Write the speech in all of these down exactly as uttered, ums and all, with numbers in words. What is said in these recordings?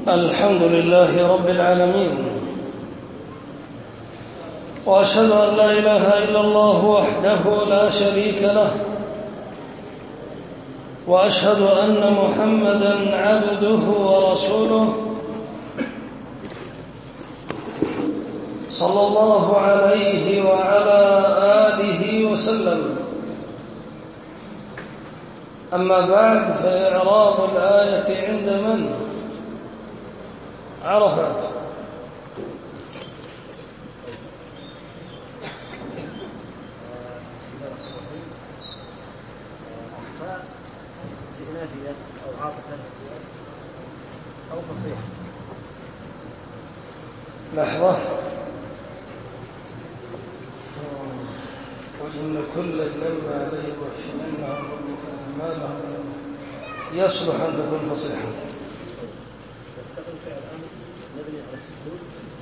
الحمد لله رب العالمين، وأشهد أن لا إله إلا الله وحده لا شريك له، وأشهد أن محمدًا عبده ورسوله صلى الله عليه وعلى آله وسلم. أما بعد، فإعراب الآية عند من؟ عرفات. استئنافية أو عاطفة أو فصيحة. لحظة، وإن كل لما ليوفينهم أعمالهم يصلح أن تكون فصيحة. يستقل فعل الأمر مبني على السكون،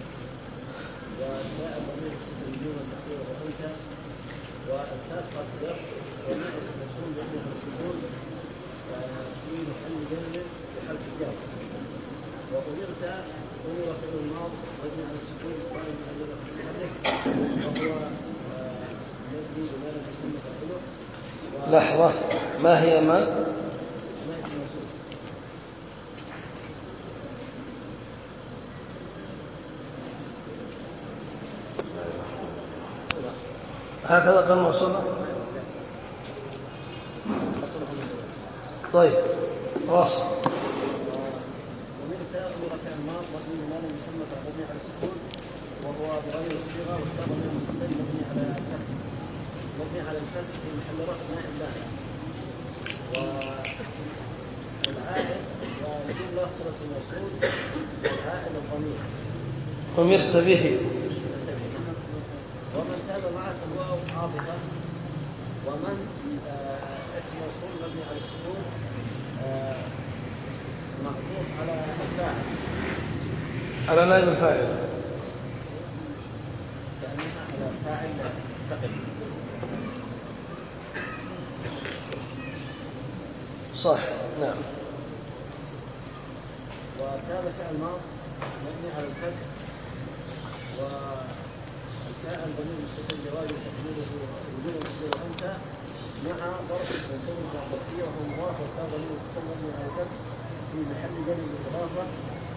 وتاء الضمير السكون والتحقيق والأنثى، والكاف قد ومع اسم موصول مبني على السكون في محل جر بحرف الجر. وأمرت أمر فعل الماضي مبني على السكون صائم محل المتحرك، وهو مبني بما لم يسمى فاعله. لحظة، ما هي ما؟ ما اسم موصول. هكذا قال موصولة. طيب، واصل. ومن تاء أمر فعل الماضي مبني بما لم يسمى فاعله على السكون، وهو بغير الصيغة، والتاء ضمير متصل مبني على الفتح مبني على الفتح في محل رفع نائب لاحق. والعائد والجملة صلة الموصول، والعائد الضمير أمرت به. ومن تاب معك الواو عاطفة، ومن آه اسم موصول مبني على السكون آه معطوف على الفاعل، على نائب الفاعل، كأنها على الفاعل تستقل. صح، نعم. وتاب فعل ماض مبني على الفتح، والفاء الضمير مستتر جواز تقديره وجوب تصدير أنت مع ضرب منصوب الظرفية وهو مضاف، والتاء ضمير مستتر مبني على الفتح في محل جر بالإضافة.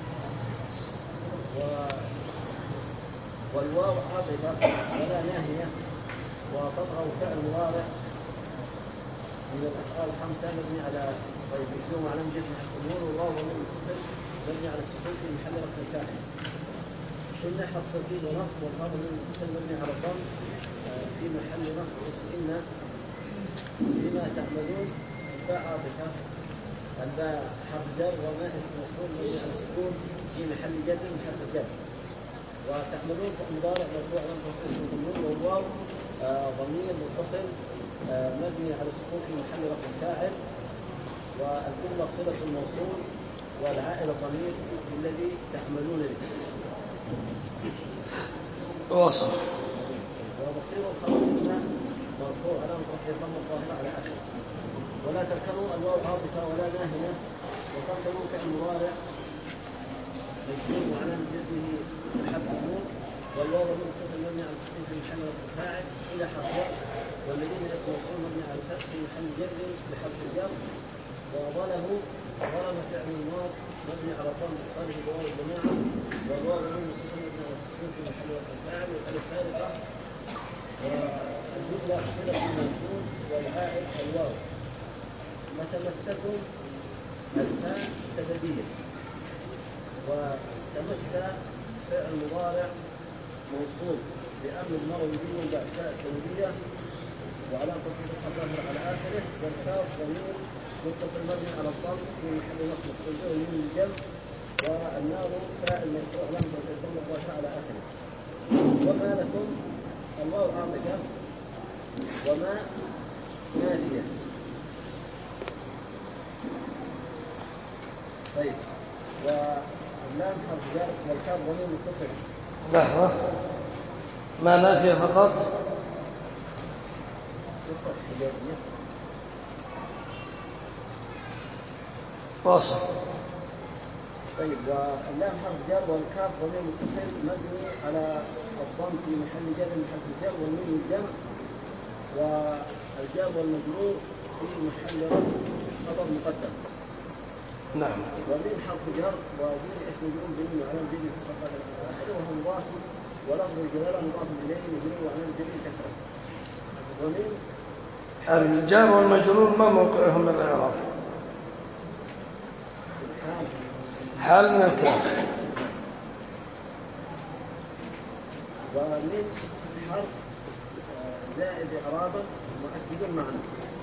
و... والواو عاطفة ولا ناهية، وتطغى فعل مضارع من الأفعال الخمسة مبني على طيب يجزم على جسم الأمور، والواو ضمير متصل مبني على السكون في محل رفع فاعل. إن حرف توكيد ونصب، والواو ضمير متصل مبني على الضم في محل نصب اسم إن. بما تعملون الباء عاطفة، الباء حرف جر، وما اسم موصول مبني على السكون في محل جر من حرف الجر. وتعملون مضارع مرفوع على الضمير، والواو ضمير متصل مبني على السكون في محل رفع فاعل. والجملة صلة الموصول، والعائد الضمير الذي تعملون به. واصل. ومصير الخبر هنا مرفوع على رفع الضم الظاهرة على آخره. ولا تركنوا الواو عاطفة ولا ناهية، وتركنوا فعل مضارع مجزوم على جسمه بحذف النون، والواو ضمير متصل مبني على السكون في محل رفع فاعل إلى حرف جر، والذين اسم موصول مبني على الفتح في محل جر بحرف الجر. وظلموا ظلم فعل الماض مبني على الضم اتصاله بواو الجماعة، والواو ضمير متصل مبني على السكون في محل رفع فاعل، والألف فارقة، والجملة صلة الموصول، والعائد الواو. وتمسكوا الفاء سببية، وتمس فعل مضارع موصول بأمر المروي به بعد فاء السببية، وعلامة تصريف الظاهر على آخره. والكاف ضمير متصل مبني على الضم في محل نصب مفعول به من الجمع. والنار فاعل مرفوع علامة تصريف الظاهر على آخره. وما لكم الواو عاطفة، وما نافية. طيب، واللام حرف جر، والكاف ضمير متصل. لحظة، ما نافية فقط. قصة حجازية. واصل. طيب واللام حرف جر والكاف ضمير متصل مبني على الضم في محل جر محل الجر والميم الجمع والجار والمجرور في محل رفع خبر مقدم. نعم. والميم حرف جر ودين اسم مجرور بميم وعلى الجر كسر اخره وهو مضاف ولفظ الجلاله مضاف اليه مجرور وعلى الجر كسر. ومن الجار والمجرور ما موقعهم من الاعراب؟ حال من الكاف. ومن حرف زائد إعرابا مؤكد معنا.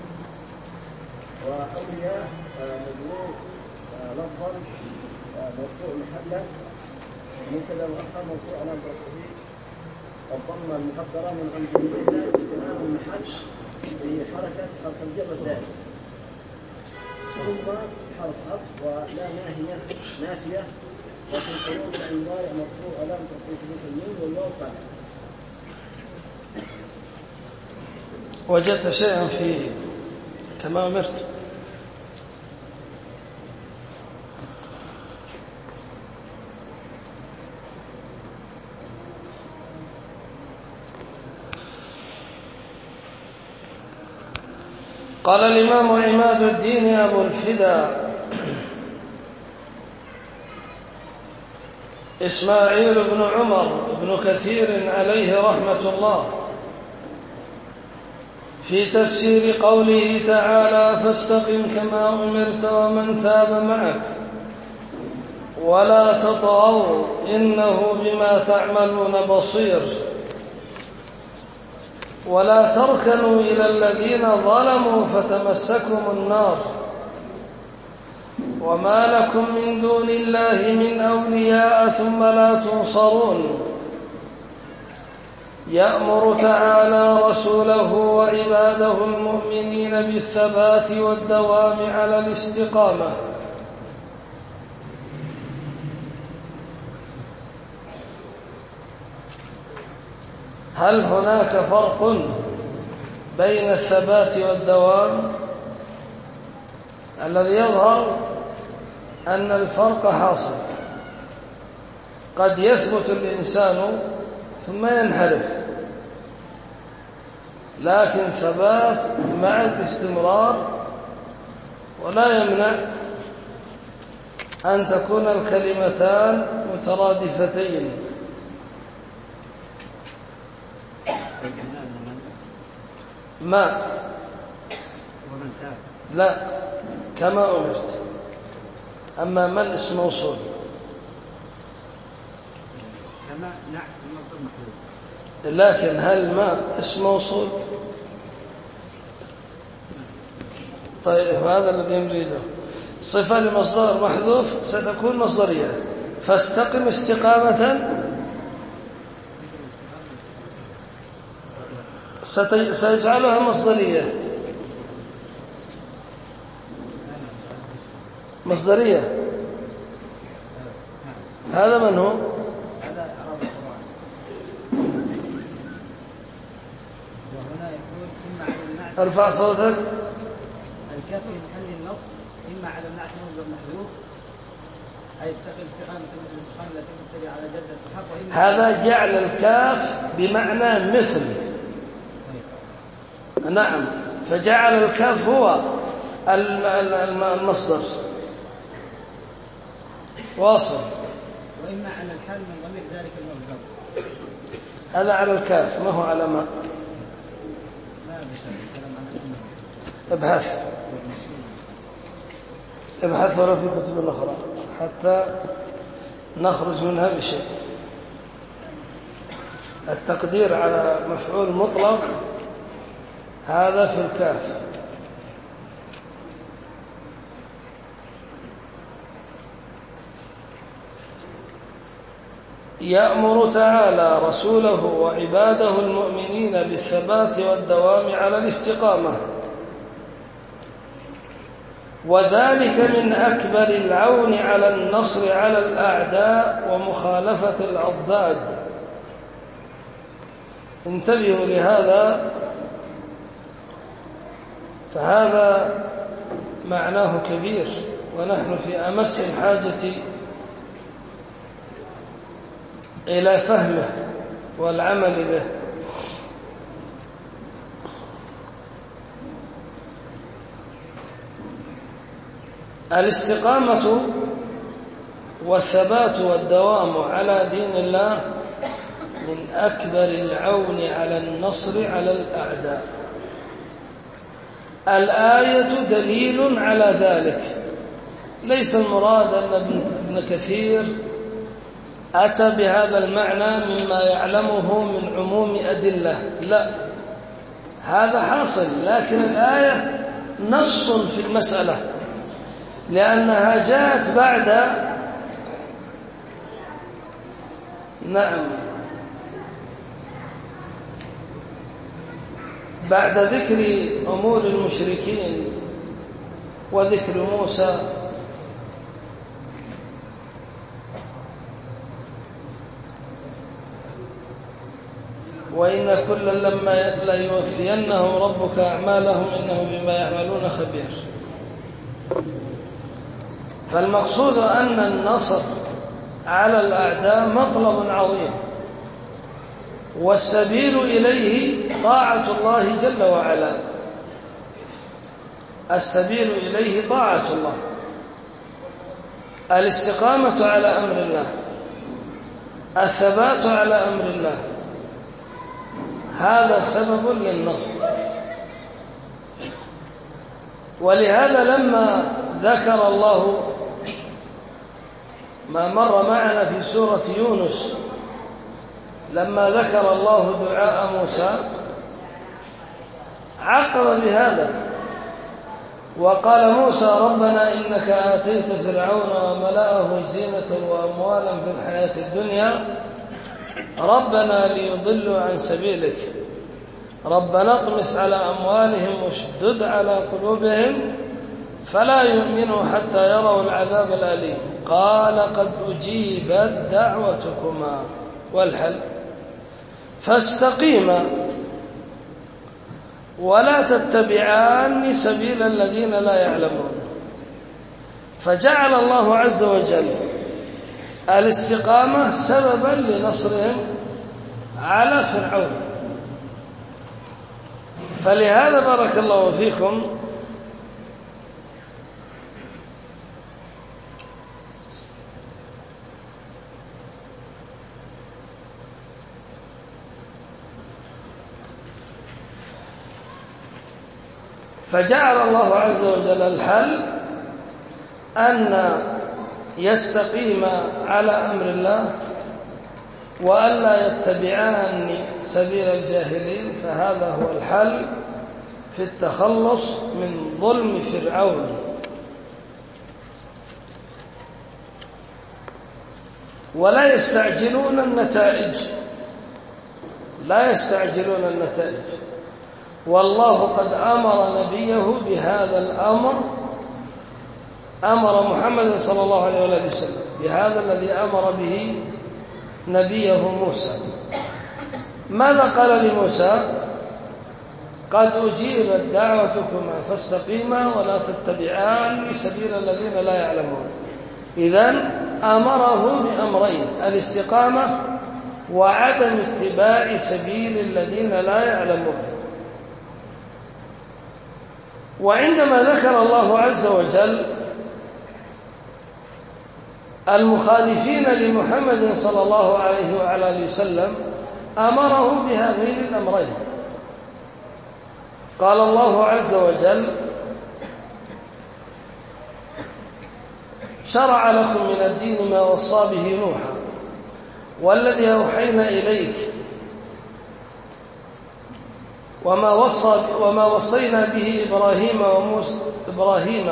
وأولياء مجرور لفظا مرفوع محلا مبتدا مؤخر مرفوع على رفعه الضمه المقدره من عند جميعها اجتناب المحل بحركه حرف الجر الزائد. ثم حرف عطف ولا ناهيه نافيه وفي القلوب فإن ضارع مرفوع علامة رفعه ثبوت النون والواو فاعل. وجدت شيئا فيه كما أمرت؟ قال الإمام عماد الدين أبو الفدا إسماعيل بن عمر بن كثير عليه رحمة الله في تفسير قوله تعالى فاستقم كما أمرت ومن تاب معك ولا تطغوا إنه بما تعملون بصير ولا تركنوا إلى الذين ظلموا فتمسكم النار وما لكم من دون الله من أولياء ثم لا تنصرون يأمر تعالى رسوله وعباده المؤمنين بالثبات والدوام على الاستقامة. هل هناك فرق بين الثبات والدوام؟ الذي يظهر أن الفرق حاصل، قد يثبت الإنسان ثم ينحرف، لكن ثبات مع الاستمرار، ولا يمنع أن تكون الكلمتان مترادفتين. ما لا كما أمرت. أما من اسم موصول كما نعم المصدر محذوف، لكن هل ما اسم موصول؟ طيب هذا الذي نريده. صفة لمصدر محذوف ستكون مصدرية، فاستقم استقامة سيجعلها مصدرية مصدرية. هذا من هو؟ ارفع صوتك. الكاف في محل النصب إما على النعت مصدر محذوف أي استقل استقامة مثل الاستقامة التي تبتلي على جدة الحق. هذا جعل الكاف بمعنى مثل. نعم، فجعل الكاف هو المصدر. واصل. وإما على الحال من ضمير ذلك المصدر. هذا على الكاف ما هو على ما. ابحث ابحث ولا في كتب أخرى حتى نخرج منها بشيء. التقدير على مفعول مطلق هذا في الكاف. يأمر تعالى رسوله وعباده المؤمنين بالثبات والدوام على الاستقامة، وذلك من أكبر العون على النصر على الأعداء ومخالفة الأضداد. انتبهوا لهذا، فهذا معناه كبير، ونحن في أمس الحاجة إلى فهمه والعمل به. الاستقامة والثبات والدوام على دين الله من أكبر العون على النصر على الأعداء. الآية دليل على ذلك. ليس المراد أن ابن كثير أتى بهذا المعنى مما يعلمه من عموم أدلة، لا، هذا حاصل، لكن الآية نص في المسألة لأنها جاءت بعد نعم بعد ذكر أمور المشركين وذكر موسى وإن كلا لما ليوفينهم ربك أعمالهم إنه بما يعملون خبير. فالمقصود أن النصر على الأعداء مطلب عظيم، والسبيل إليه طاعة الله جل وعلا. السبيل إليه طاعة الله، الاستقامة على أمر الله، الثبات على أمر الله، هذا سبب للنصر. ولهذا لما ذكر الله ما مر معنا في سورة يونس، لما ذكر الله دعاء موسى عقب بهذا وقال موسى ربنا إنك آتيت فرعون وملأه زينة وأموالا في الحياة الدنيا ربنا ليضلوا عن سبيلك ربنا اطمس على أموالهم واشدد على قلوبهم فلا يؤمنوا حتى يروا العذاب الأليم قال قد أجيبت دعوتكما والحل فاستقيما ولا تتبعان سبيل الذين لا يعلمون. فجعل الله عز وجل الاستقامة سببا لنصرهم على فرعون. فلهذا بارك الله فيكم فجعل الله عز وجل الحل أن يستقيم على أمر الله وألا يتبعان سبيل الجاهلين، فهذا هو الحل في التخلص من ظلم فرعون. ولا يستعجلون النتائج لا يستعجلون النتائج والله قد أمر نبيه بهذا الأمر، أمر محمد صلى الله عليه وسلم بهذا الذي أمر به نبيه موسى. ماذا قال لموسى؟ قد أجيبت دعوتكما فاستقيما ولا تتبعان سبيل الذين لا يعلمون. إذن أمره بأمرين: الاستقامة وعدم اتباع سبيل الذين لا يعلمون. وعندما ذكر الله عز وجل المخالفين لمحمد صلى الله عليه وعلى آله وسلم أمره بهذين الأمرين. قال الله عز وجل: شرع لكم من الدين ما وصى به نوحا والذي أوحينا إليك وما وصى وما وصينا به إبراهيم وموسى إبراهيم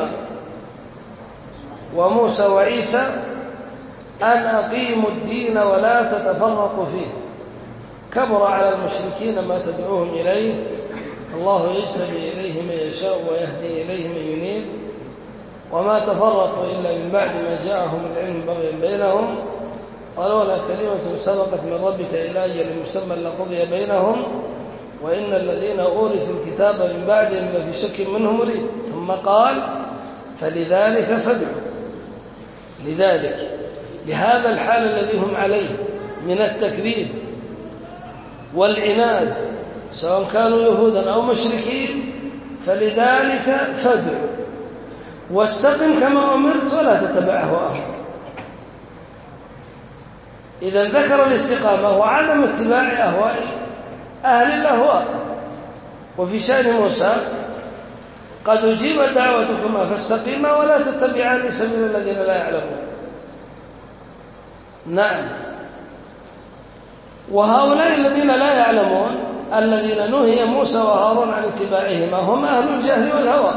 وموسى وعيسى أن أقيموا الدين ولا تتفرقوا فيه كبر على المشركين ما تدعوهم إليه الله يجتبي إليه من يشاء ويهدي إليه من ينيب وما تفرقوا إلا من بعد ما جاءهم العلم بغيا بينهم ولولا كلمة سبقت من ربك إلى أجل مسمى لقضي بينهم وإن الذين أورثوا الكتاب من بعدهم لفي شك منه مريب. ثم قال: فلذلك فادعوا، لذلك لهذا الحال الذي هم عليه من التكذيب والعناد سواء كانوا يهودا أو مشركين، فلذلك فادع واستقم كما أمرت ولا تتبع أهواءهم. إذا ذكر الاستقامة وعدم اتباع أهواء أهل الأهواء. وفي شأن موسى قد أجيبت دعوتكما فاستقيما ولا تتبعان سبيل الذين لا يعلمون. نعم. وهؤلاء الذين لا يعلمون الذين نهي موسى وهارون عن اتباعهما هم أهل الجهل والهوى.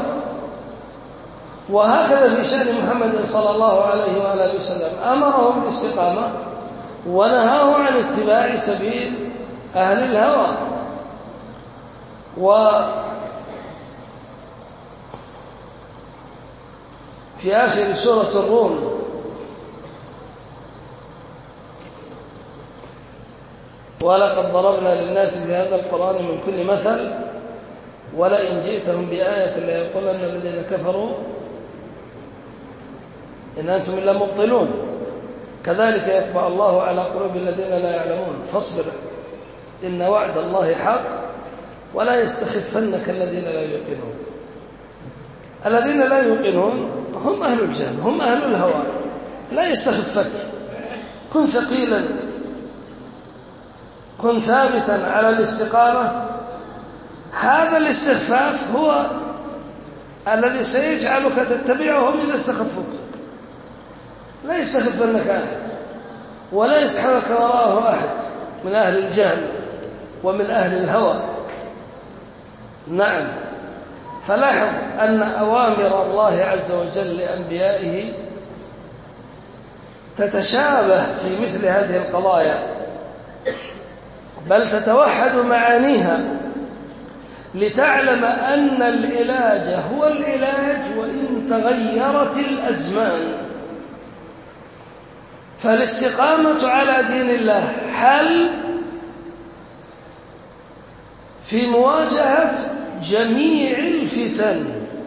وهكذا في شأن محمد صلى الله عليه وآله وسلم أمرهم بالاستقامة ونهاه عن اتباع سبيل أهل الهوى. وفي آخر سورة الروم ولقد ضربنا للناس في هذا القرآن من كل مثل ولئن جئتهم بآية ليقولن الذين كفروا إن أنتم إلا مبطلون كذلك يطبع الله على قلوب الذين لا يعلمون فاصبر إن وعد الله حق ولا يستخفنك الذين لا يوقنون. الذين لا يوقنون هم أهل الجهل، هم أهل الهوى. لا يستخفك، كن ثقيلا، كن ثابتا على الاستقامة. هذا الاستخفاف هو الذي سيجعلك تتبعهم إذا استخفوك. لا يستخفنك أحد ولا يسحبك وراءه أحد من أهل الجهل ومن أهل الهوى. نعم. فلاحظ أن أوامر الله عز وجل لأنبيائه تتشابه في مثل هذه القضايا، بل تتوحد معانيها لتعلم أن العلاج هو العلاج وإن تغيرت الأزمان. فالاستقامة على دين الله حل في مواجهة جميع الفتن،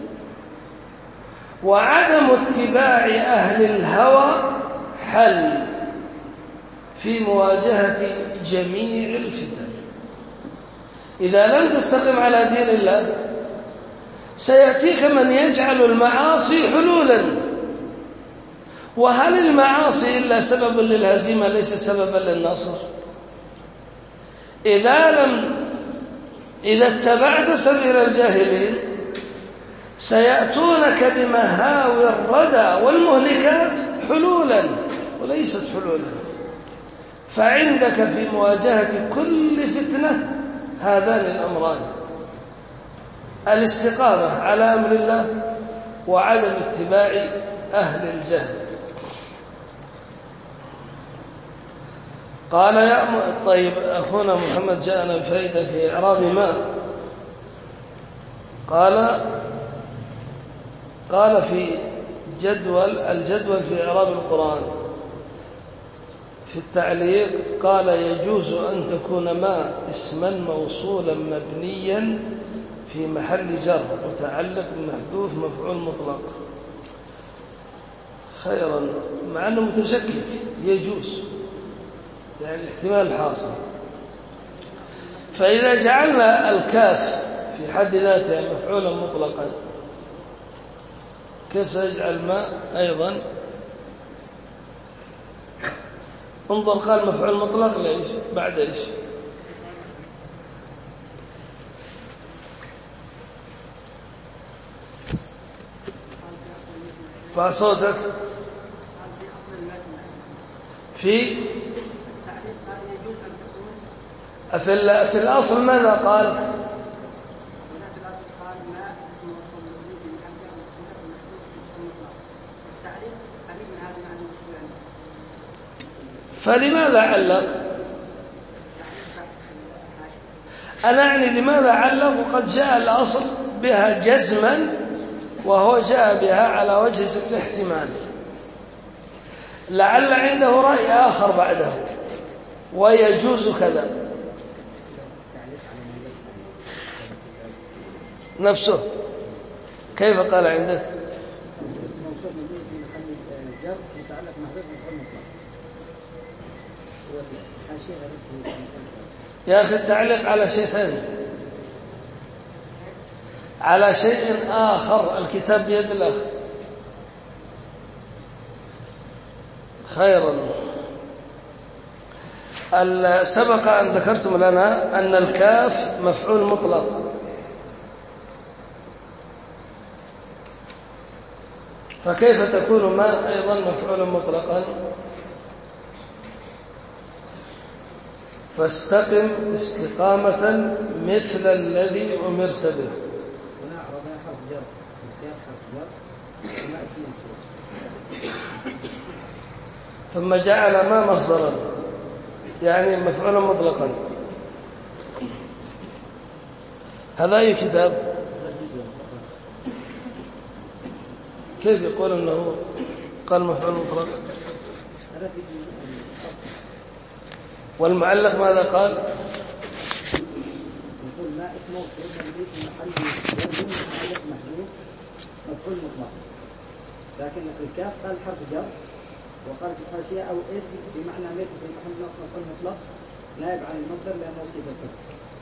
وعدم اتباع أهل الهوى حل في مواجهة جميع الفتن. إذا لم تستقم على دين الله سيأتيك من يجعل المعاصي حلولا. وهل المعاصي إلا سبب للهزيمة ليس سببا للنصر؟ إذا لم إذا اتبعت سبيل الجاهلين سيأتونك بمهاوي الردى والمهلكات حلولا وليست حلولا. فعندك في مواجهة كل فتنة هذان الأمران: الاستقامة على أمر الله وعدم اتباع أهل الجهل. قال يا م... طيب أخونا محمد جاءنا بفائدة في إعراب ما قال قال في جدول الجدول في إعراب القرآن في التعليق قال يجوز أن تكون ما اسما موصولا مبنيا في محل جر متعلق محذوف مفعول مطلق. خيرا، مع أنه متشكك يجوز يعني الاحتمال الحاصل. فإذا جعلنا الكاف في حد ذاتها مفعولا مطلقا كيف سيجعل ما أيضا؟ انظر قال مفعول مطلق ليش بعد إيش؟ فصوتك في في في الأصل ماذا قال؟ فلماذا علق؟ أنا أعني لماذا علق وقد جاء الأصل بها جزما وهو جاء بها على وجه الاحتمال. لعل عنده رأي آخر بعده ويجوز كذا نفسه. كيف قال عندك؟ يا أخي التعليق على شيء ثاني، على شيء آخر. الكتاب بيد الأخ. خيرا. سبق أن ذكرتم لنا أن الكاف مفعول مطلق، فكيف تكون ما أيضا مفعولا مطلقا؟ فاستقم استقامة مثل الذي أمرت به. ثم جعل ما مصدرا، يعني مفعولا مطلقا. هذا أي كتاب؟ كيف يقول أنه قال مفعول مطلق؟ والمعلق ماذا قال؟ يقول ما اسمه سيد في محل معلق محذوف مفعول مطلق، لكن الكاف قال حرف جر، وقال في الحاشية أو اسم بمعنى مثل في محل نصب مفعول مطلق نائب عن المصدر لأنه صفة.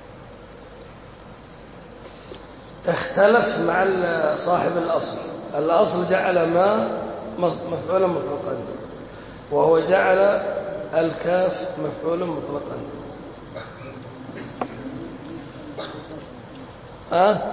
اختلف مع صاحب الأصل. الأصل جعل ما مفعولا مطلقا، وهو جعل الكاف مفعولا مطلقا. أه؟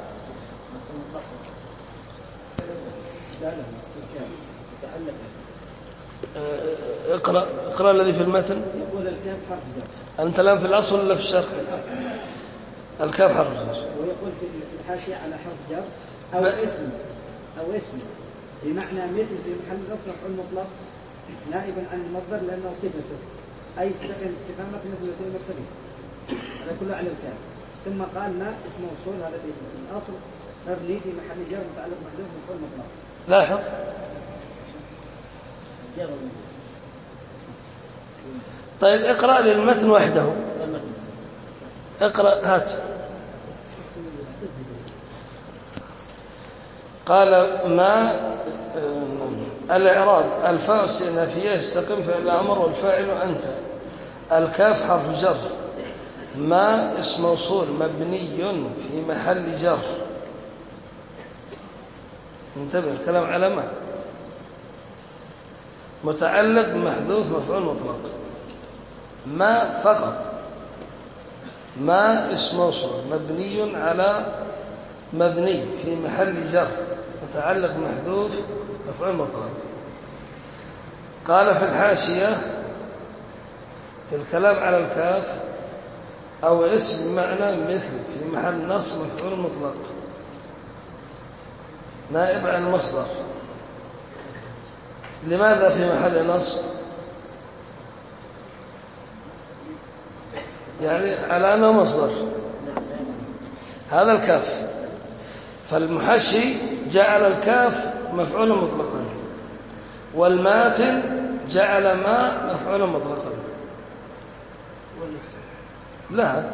اقرأ اقرأ الذي في المتن. يقول الكاف حرف جر. أنت الآن في الأصل ولا في الشرح؟ الكاف حرف جر. ويقول في الحاشية على حرف جر أو ب... اسم أو اسم بمعنى مثل في محل نصب مفعول مطلق نائبا عن المصدر لأنه صفته، أي استقم استقامة مثل التي المرتبة. هذا كله على الكاف. ثم قال ما اسم موصول، هذا في الأصل مبني في محل جر متعلق محذوف مفعول مطلق. لاحظ. طيب اقرأ للمتن وحده. اقرأ هات. قال ما الإعراب الفاء الاستئنافية يستقيم فعل الأمر والفاعل أنت. الكاف حرف جر. ما اسم موصول مبني في محل جر. انتبه الكلام على ما متعلق بمحذوف مفعول مطلق. ما فقط. ما اسم موصول مبني على مبني في محل جر متعلق محذوف مفعول مطلق. قال في الحاشية في الكلام على الكاف أو اسم بمعنى مثل في محل نصب مفعول مطلق نائب عن المصدر. لماذا في محل نصب؟ يعني على أنه مصدر. هذا الكاف. فالمحشي جعل الكاف مفعولا مطلقا، والماتن جعل ما مفعولا مطلقا. لا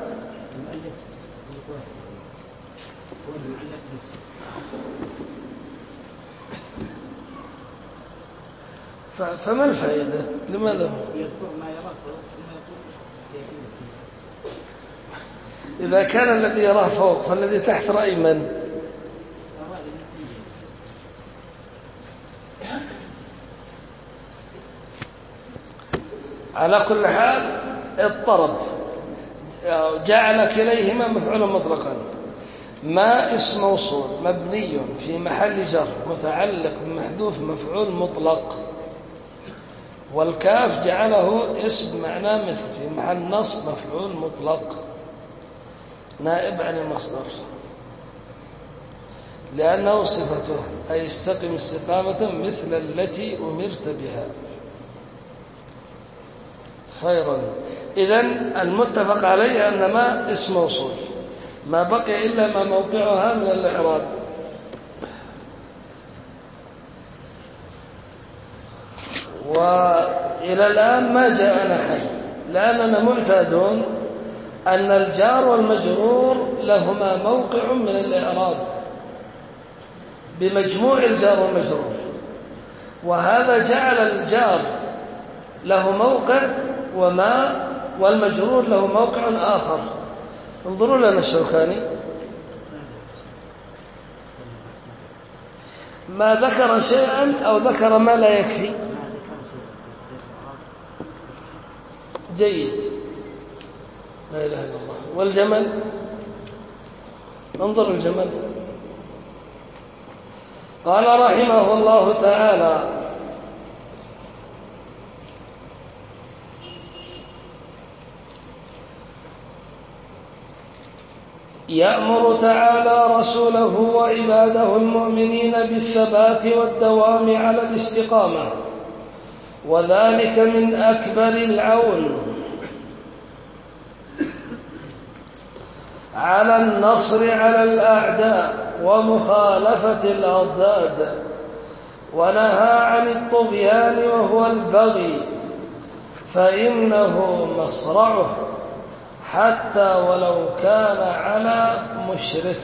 فما الفائدة؟ لماذا؟ إذا كان الذي يراه فوق فالذي تحت رأي من؟ على كل حال اضطرب. جعل كليهما مفعولا مطلقا. ما اسم موصول مبني في محل جر متعلق بمحذوف مفعول مطلق، والكاف جعله اسم معناه مثل في محل نصب مفعول مطلق نائب عن المصدر لأنه صفته، أي استقم استقامة مثل التي أمرت بها. خيرا. إذن المتفق عليه أن ما اسم موصول، ما بقي إلا ما موقعها من الإعراب. وإلى الآن ما جاءنا حل، لأننا معتادون أن الجار والمجرور لهما موقع من الإعراب بمجموع الجار والمجرور، وهذا جعل الجار له موقع وما والمجرور له موقع آخر. انظروا لنا الشوكاني ما ذكر شيئا أو ذكر ما لا يكفي. جيد، لا إله إلا الله. والجمل، انظر الجمل. قال رحمه الله تعالى: يأمر تعالى رسوله وعباده المؤمنين بالثبات والدوام على الاستقامة، وذلك من أكبر العون على النصر على الأعداء ومخالفة الأضداد، ونهى عن الطغيان وهو البغي، فإنه مصرعه حتى ولو كان على مشرك.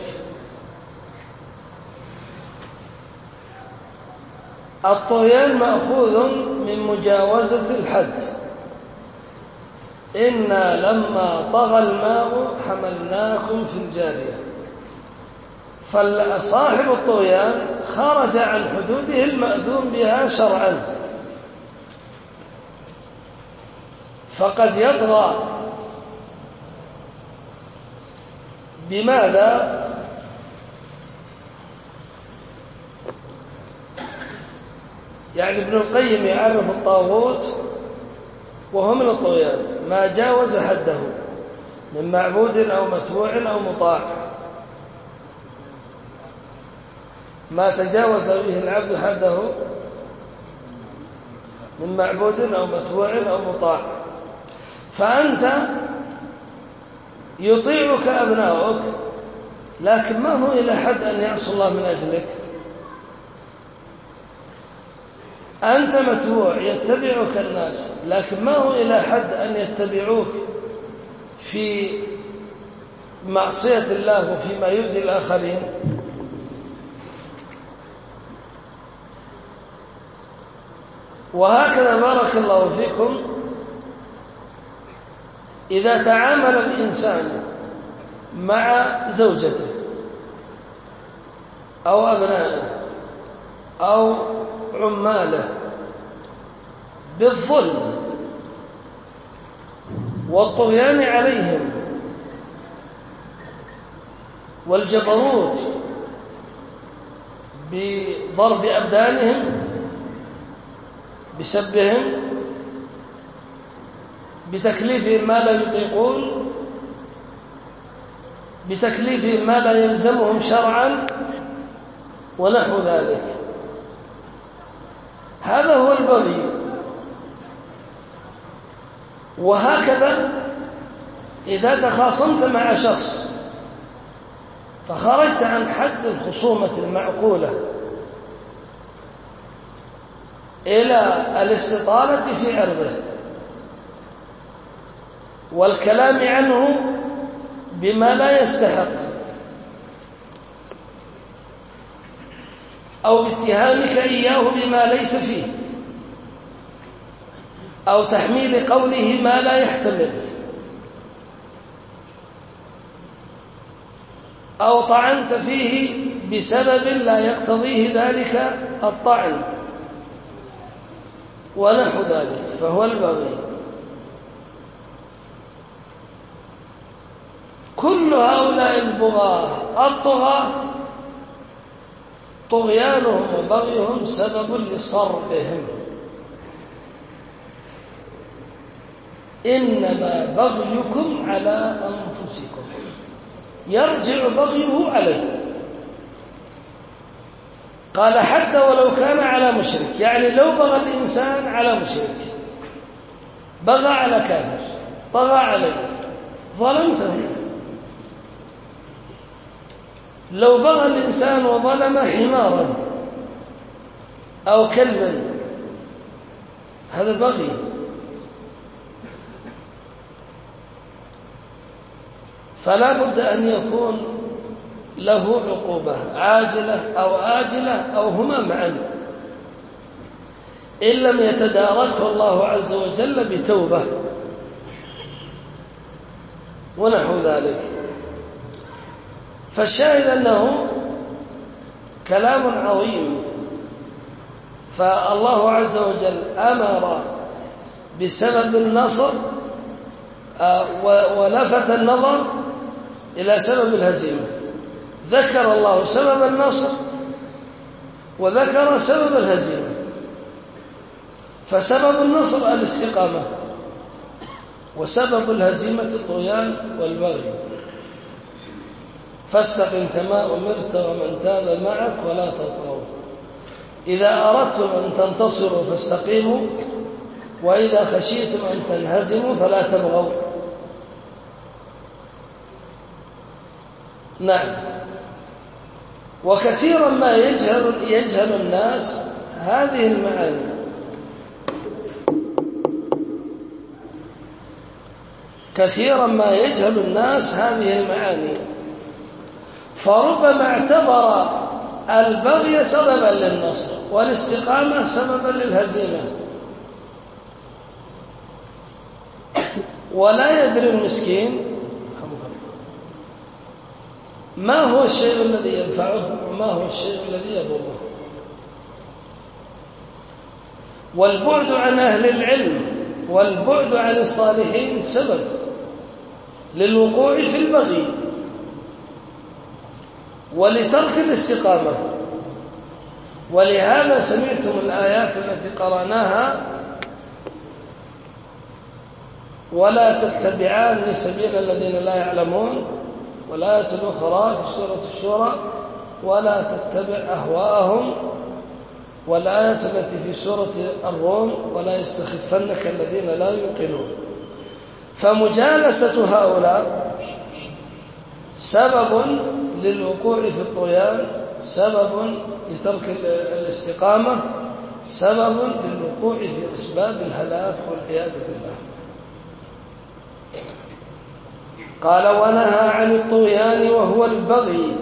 الطغيان مأخوذ من مجاوزة الحد. إنا لما طغى الماء حملناكم في الجارية. فصاحب الطغيان خرج عن حدوده المأذون بها شرعا، فقد يطغى. بماذا؟ يعني ابن القيم يعرف الطاغوت وهو من الطغيان ما جاوز حده من معبود أو متبوع أو مطاع، ما تجاوز به العبد حده من معبود أو متبوع أو مطاع. فأنت يطيعك أبناؤك، لكن ما هو إلى حد أن يعصوا الله من أجلك. أنت متبوع يتبعك الناس، لكن ما هو إلى حد أن يتبعوك في معصية الله وفيما يؤذي الآخرين. وهكذا بارك الله فيكم إذا تعامل الإنسان مع زوجته أو أبنائه أو عماله بالظلم والطغيان عليهم والجبروت بضرب أبدانهم بسبهم بتكليفهم ما لا يطيقون بتكليفهم ما لا يلزمهم شرعا ونحو ذلك، هذا هو البغي. وهكذا إذا تخاصمت مع شخص فخرجت عن حد الخصومة المعقولة إلى الاستطالة في عرضه والكلام عنه بما لا يستحق أو باتهامك إياه بما ليس فيه أو تحميل قوله ما لا يحتمل أو طعنت فيه بسبب لا يقتضيه ذلك الطعن ونحو ذلك، فهو البغي. كل هؤلاء البغاة الطغاة طغيانهم وبغيهم سبب لصربهم. إنما بغيكم على أنفسكم، يرجع بغيه عليه. قال حتى ولو كان على مشرك، يعني لو بغى الإنسان على مشرك، بغى على كافر، طغى عليه، ظلمته. لو بغى الإنسان وظلم حمارا أو كلبا، هذا بغي. فلا بد أن يكون له عقوبة عاجلة أو آجلة أو هما معا، إن لم يتداركه الله عز وجل بتوبة ونحو ذلك. فالشاهد أنه كلام عظيم. فالله عز وجل أمر بسبب النصر ولفت النظر إلى سبب الهزيمة. ذكر الله سبب النصر وذكر سبب الهزيمة. فسبب النصر الاستقامة، وسبب الهزيمة الطغيان والبغي. فاستقم كما أمرت ومن تاب معك ولا تطغوا. إذا أردتم أن تنتصروا فاستقيموا، وإذا خشيتم أن تنهزموا فلا تبغوا. نعم. وكثيرا ما يجهل يجهل الناس هذه المعاني. كثيرا ما يجهل الناس هذه المعاني، فربما اعتبر البغي سببا للنصر والاستقامة سببا للهزيمة، ولا يدري المسكين ما هو الشيء الذي ينفعه وما هو الشيء الذي يضره. والبعد عن أهل العلم والبعد عن الصالحين سبب للوقوع في البغي ولترك الاستقامة. ولهذا سمعتم الآيات التي قرأناها: ولا تتبعان سبيل الذين لا يعلمون، والآية الأخرى في سورة الشورى: ولا تتبع أهواءهم، والآية التي في سورة الروم: ولا يستخفنك الذين لا يوقنون. فمجالسة هؤلاء سبب للوقوع في الطغيان، سبب لترك الاستقامة، سبب للوقوع في أسباب الهلاك والعياذ بالله. قال: ونهى عن الطغيان وهو البغي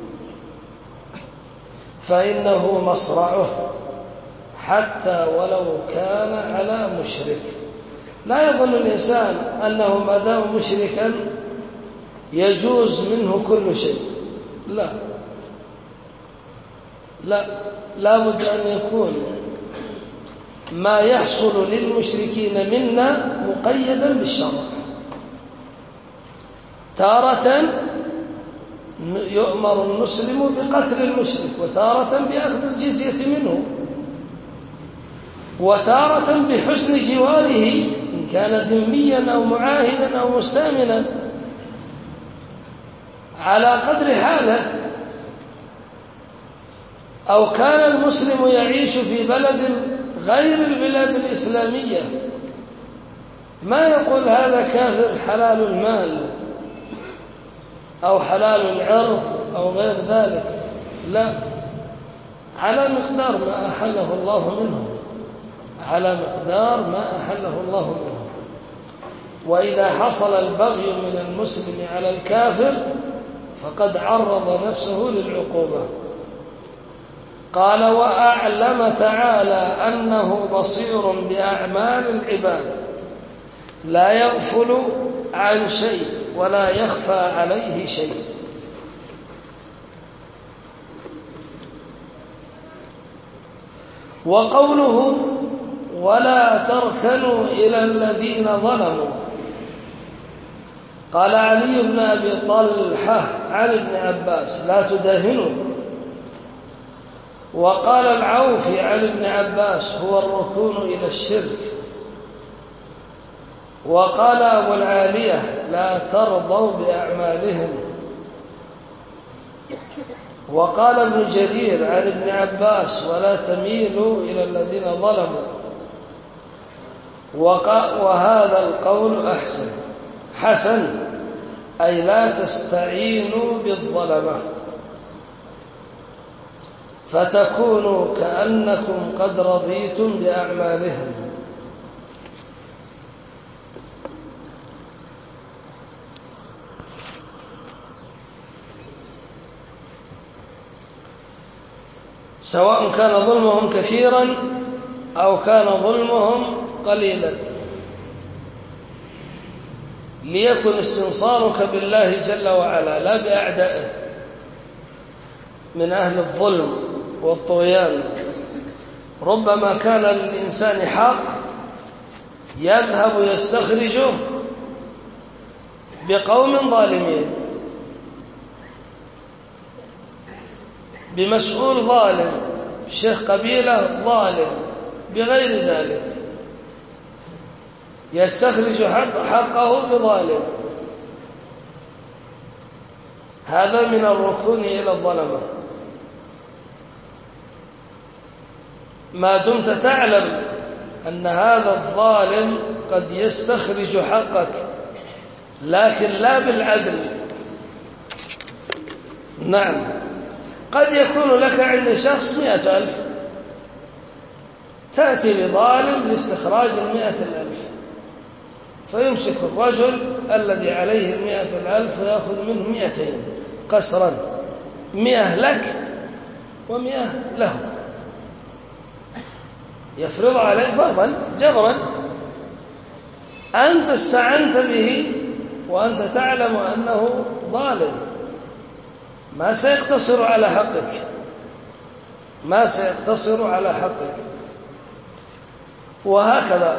فإنه مصرعه حتى ولو كان على مشرك. لا يظن الإنسان أنه ما دام مشركا يجوز منه كل شيء. لا لا لا بد أن يكون ما يحصل للمشركين منا مقيدا بالشرع. تارة يؤمر المسلم بقتل المشرك، وتارة بأخذ الجزية منه، وتارة بحسن جواره إن كان ذميا أو معاهدا أو مستأمنا على قدر حاله. أو كان المسلم يعيش في بلد غير البلاد الإسلامية، ما يقول هذا كافر حلال المال أو حلال العرض أو غير ذلك. لا، على مقدار ما أحله الله منه، على مقدار ما أحله الله منه. وإذا حصل البغي من المسلم على الكافر فقد عرض نفسه للعقوبة. قال: وأعلم تعالى أنه بصير بأعمال العباد لا يغفل عن شيء ولا يخفى عليه شيء. وقوله: ولا تركنوا إلى الذين ظلموا. قال علي بن أبي طلحة عن ابن عباس: لا تداهنوا. وقال العوفي عن ابن عباس: هو الركون إلى الشرك. وقال أبو العالية: لا ترضوا بأعمالهم. وقال ابن جرير عن ابن عباس: ولا تميلوا إلى الذين ظلموا. وهذا القول أحسن حسن أي لا تستعينوا بالظلمة فتكونوا كأنكم قد رضيتم بأعمالهم. سواء كان ظلمهم كثيرا أو كان ظلمهم قليلا. ليكن استنصارك بالله جل وعلا لا بأعدائه من أهل الظلم والطغيان. ربما كان للإنسان حق يذهب يستخرجه بقوم ظالمين، بمسؤول ظالم، شيخ قبيلة ظالم، بغير ذلك يستخرج حقه بظالم. هذا من الركون إلى الظلمة. ما دمت تعلم أن هذا الظالم قد يستخرج حقك لكن لا بالعدل. نعم، قد يكون لك عند شخص مئة ألف، تأتي بظالم لاستخراج المئة الألف، فيمسك الرجل الذي عليه المئة الألف ويأخذ منه مئتين قسرا، مئة لك ومئة له، يفرض عليه فرضا جبرا. أنت استعنت به وأنت تعلم أنه ظالم، ما سيقتصر على حقك، ما سيقتصر على حقك. وهكذا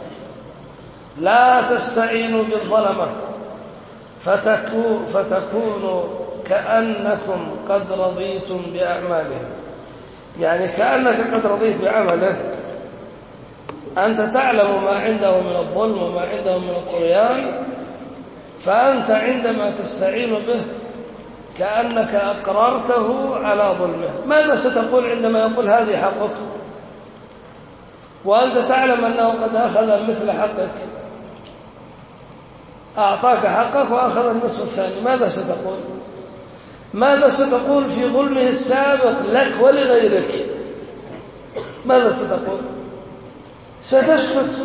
لا تستعينوا بالظلمة فتكونوا فتكون كأنكم قد رضيتم بأعمالهم، يعني كأنك قد رضيت بعمله. أنت تعلم ما عنده من الظلم وما عنده من الطغيان، فأنت عندما تستعين به كأنك أقررته على ظلمه. ماذا ستقول عندما يقول هذه حقك وأنت تعلم أنه قد أخذ مثل حقك؟ أعطاك حقك وأخذ النصف الثاني، ماذا ستقول؟ ماذا ستقول في ظلمه السابق لك ولغيرك؟ ماذا ستقول؟ ستسكت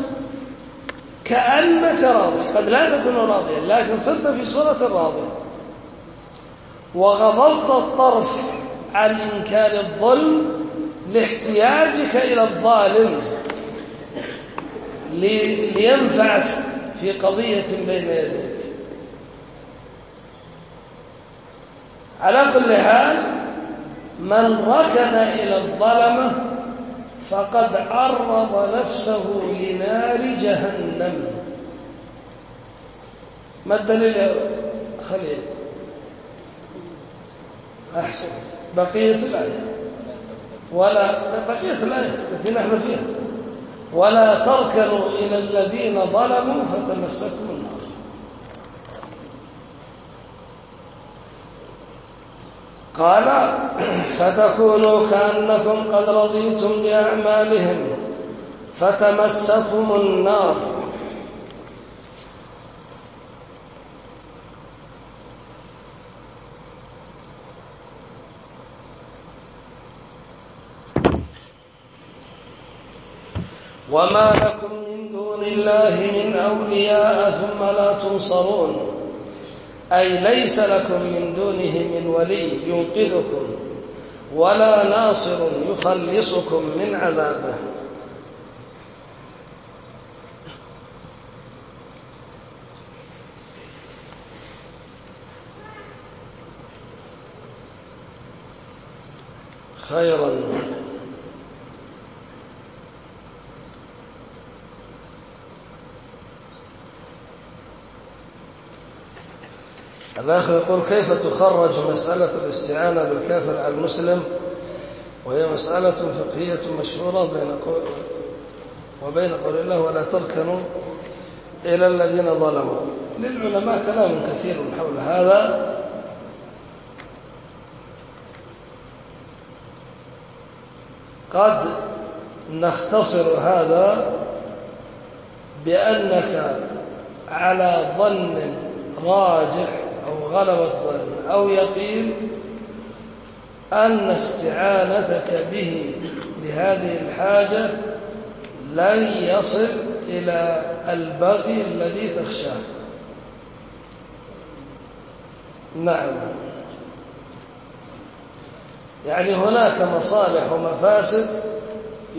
كأنك راضي، قد لا تكون راضيا لكن صرت في صورة الراضي، وغضضت الطرف عن إنكار الظلم لاحتياجك إلى الظالم لينفعك في قضية بين يديك. على كل حال، من ركن إلى الظلمة فقد عرض نفسه لنار جهنم. ما الدليل يا خليل؟ أحسن، بقية الآية ولا بقية الآية التي نحن فيها، ولا تركنوا إلى الذين ظلموا فتمسكم النار. قال فتكونوا كأنكم قد رضيتم بأعمالهم فتمسكم النار. وما لكم من دون الله من أولياء ثم لا تنصرون، أي ليس لكم من دونه من ولي ينقذكم ولا ناصر يخلصكم من عذابه. خيرا. الآخر يقول: كيف تخرج مسألة الاستعانة بالكافر على المسلم وهي مسألة فقهية مشهورة بين قول وبين قول الله ولا تركنوا إلى الذين ظلموا؟ للعلماء كلام كثير حول هذا، قد نختصر هذا بأنك على ظن راجح أو غلبة ظن أو يقين أن استعانتك به لهذه الحاجة لن يصل إلى البغي الذي تخشاه. نعم، يعني هناك مصالح ومفاسد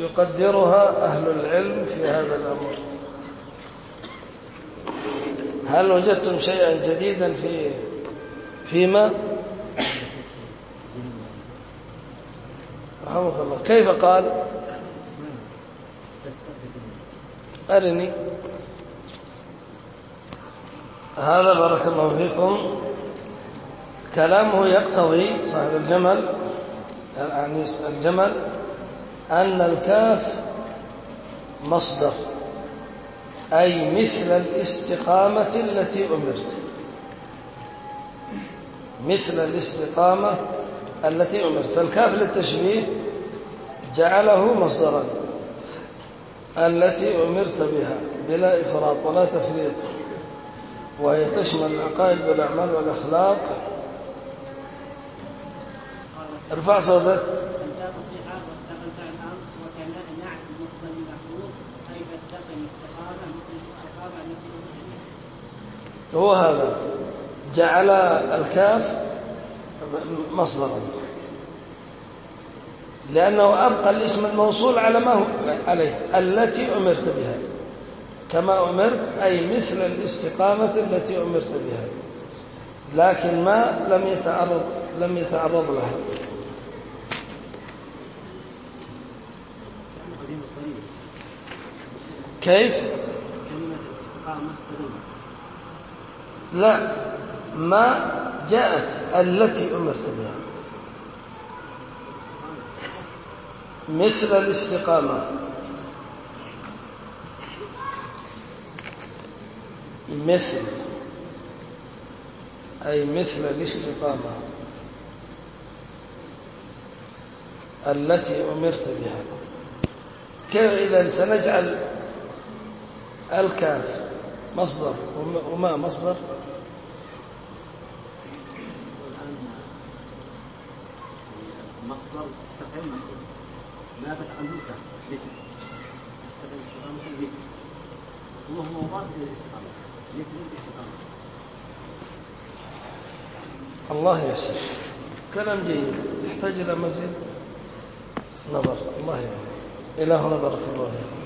يقدرها أهل العلم في هذا الأمر. هل وجدتم شيئا جديدا في فيما رحمك الله؟ كيف قال؟ أرني هذا بارك الله فيكم كلامه يقتضي صاحب الجمل يعني الجمل أن الكاف مصدر أي مثل الاستقامة التي أمرت، مثل الاستقامة التي أمرت. فالكاف للتشبيه جعله مصدرا التي أمرت بها بلا إفراط ولا تفريط، وهي تشمل العقائد والأعمال والأخلاق. ارفع صوتك. هو هذا جعل الكاف مصدرا لأنه أبقى الاسم الموصول على ما هو عليه التي أمرت بها، كما أمرت أي مثل الاستقامة التي أمرت بها، لكن ما لم يتعرض لم يتعرض لها. كيف؟ لا، ما جاءت التي أمرت بها مثل الاستقامة، مثل أي مثل الاستقامة التي أمرت بها. كيف إذا سنجعل الكاف مصدر وما مصدر؟ مصدر استقامة ما بتعلمك به استقامة استقامة به هو هو مضاف إلى الاستقامة مثل الاستقامة. الله يسر، كلام جيد يحتاج إلى مزيد نظر. الله يعني إلى هنا بارك الله فيكم.